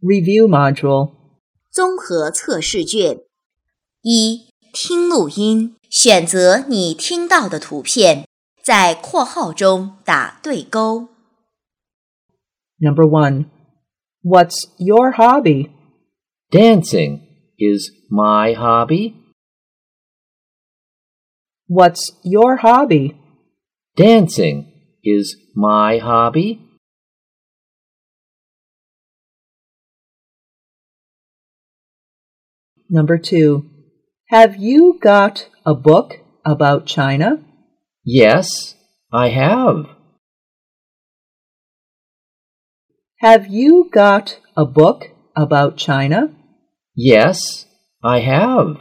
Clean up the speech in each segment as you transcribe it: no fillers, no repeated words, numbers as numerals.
Review Module 综合测试卷。一、听录音，选择你听到的图片，在括号中打对勾。 Number 1. What's your hobby? Dancing is my hobby. What's your hobby? Dancing is my hobby. Number 2. Have you got a book about China? Yes, I have. Have you got a book about China? Yes, I have.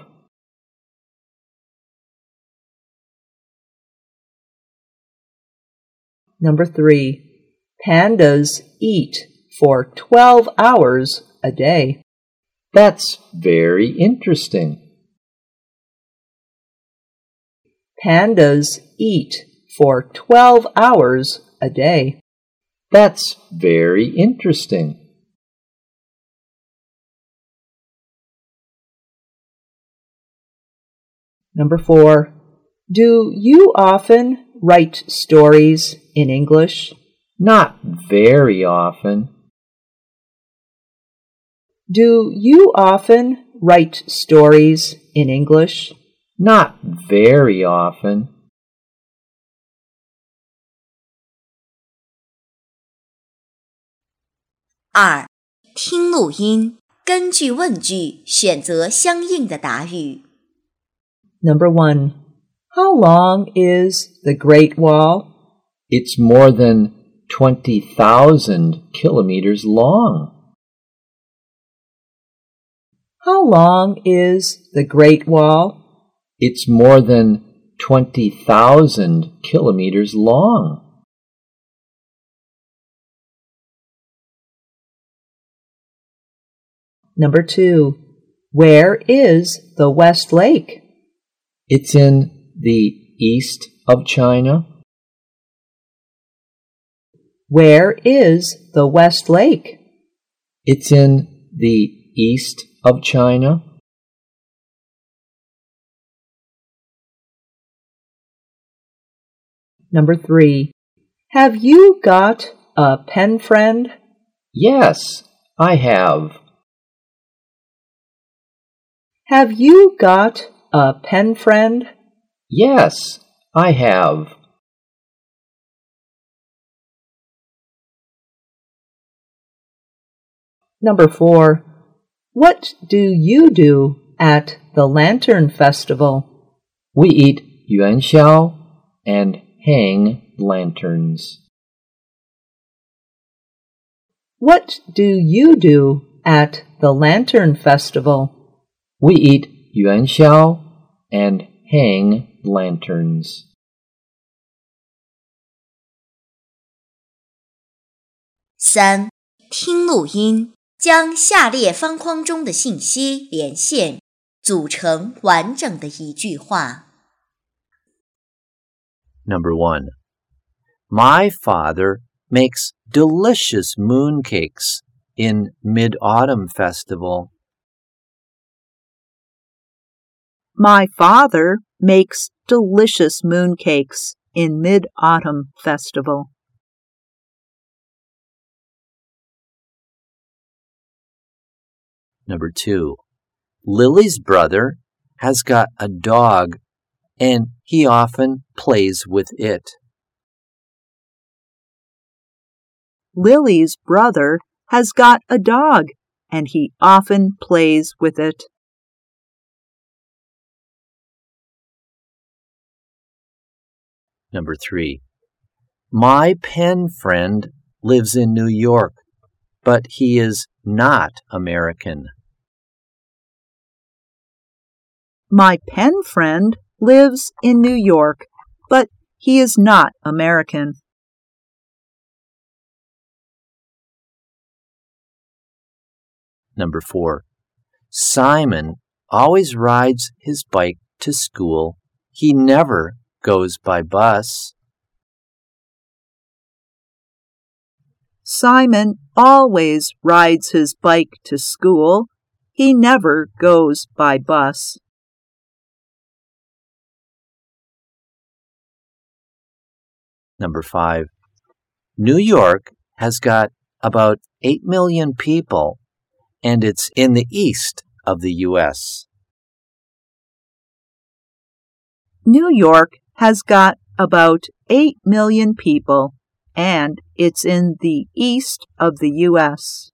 Number 3. Pandas eat for 12 hours a day. That's very interesting. Pandas eat for 12 hours a day. That's very interesting. Number 4. Do you often write stories in English? Not very often. Do you often write stories in English? Not very often. 二、听录音，根据问句选择相应的答语。 Number 1. How long is the Great Wall? It's more than 20,000 kilometers long. How long is the Great Wall? It's more than 20,000 kilometers long. Number 2. Where is the West Lake? It's in the east of China. Where is the West Lake? It's in the east of China. Number 3. Have you got a pen friend? Yes, I have. Have you got a pen friend? Yes, I have. Number 4. What do you do at the Lantern Festival? We eat yuanxiao and hang lanterns. What do you do at the Lantern Festival? We eat yuanxiao and hang lanterns. 三、听录音，将下列方框中的信息连线，组成完整的一句话。 Number 1. My father makes delicious mooncakes in Mid-Autumn Festival. My father makes delicious mooncakes in Mid-Autumn Festival. Number 2. Lily's brother has got a dog and he often plays with it. Lily's brother has got a dog and he often plays with it. Number 3. My pen friend lives in New York, but he is not American. My pen friend lives in New York, but he is not American. Number 4. Simon always rides his bike to school. He never goes by bus. Simon always rides his bike to school. He never goes by bus. Number 5. New York has got about 8 million people, and it's in the east of the U.S. New York has got about 8 million people, and it's in the east of the U.S.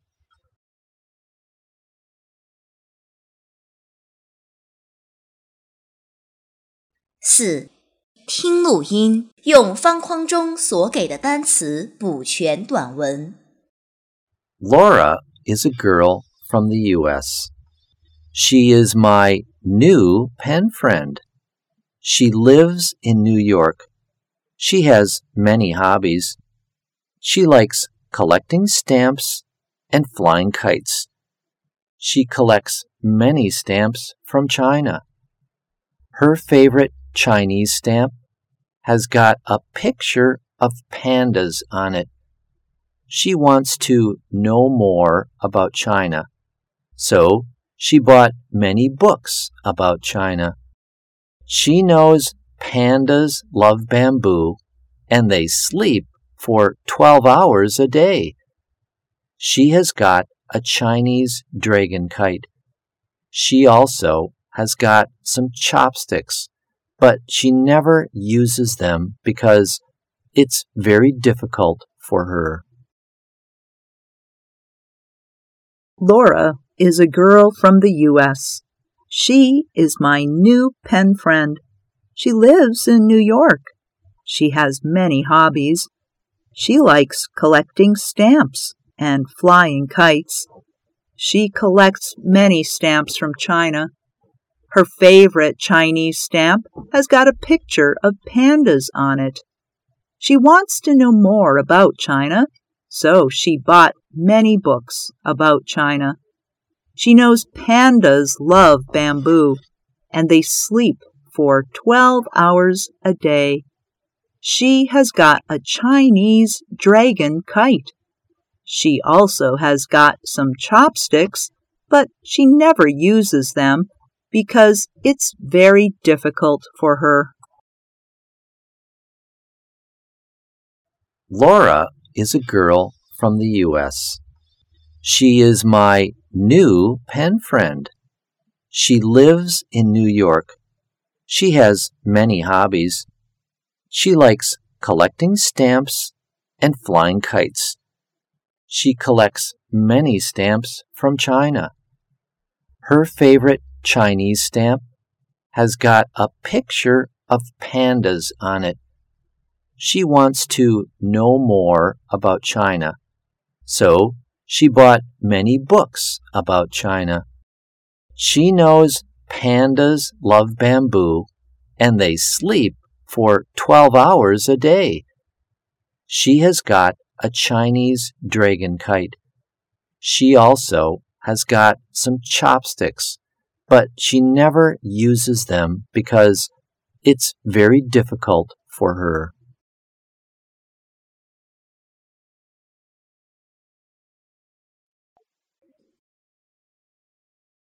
4. 听录音，用方框中所给的单词补全短文。 Laura is a girl from the U.S. She is my new pen friend. She lives in New York. She has many hobbies. She likes collecting stamps and flying kites. She collects many stamps from China. Her favorite Chinese stamp has got a picture of pandas on it. She wants to know more about China, so she bought many books about China. She knows pandas love bamboo, and they sleep for 12 hours a day. She has got a Chinese dragon kite. She also has got some chopsticks, but she never uses them because it's very difficult for her. Laura is a girl from the U.S. She is my new pen friend. She lives in New York. She has many hobbies. She likes collecting stamps and flying kites. She collects many stamps from China. Her favorite Chinese stamp has got a picture of pandas on it. She wants to know more about China, so she bought many books about China. She knows pandas love bamboo, and they sleep for 12 hours a day. She has got a Chinese dragon kite. She also has got some chopsticks, but she never uses them because it's very difficult for her. Laura is a girl from the U.S. She is my new pen friend. She lives in New York. She has many hobbies. She likes collecting stamps and flying kites. She collects many stamps from China. Her favorite Chinese stamp has got a picture of pandas on it. She wants to know more about China, so she bought many books about China. She knows pandas love bamboo, and they sleep for 12 hours a day. She has got a Chinese dragon kite. She also has got some chopsticks, but she never uses them because it's very difficult for her.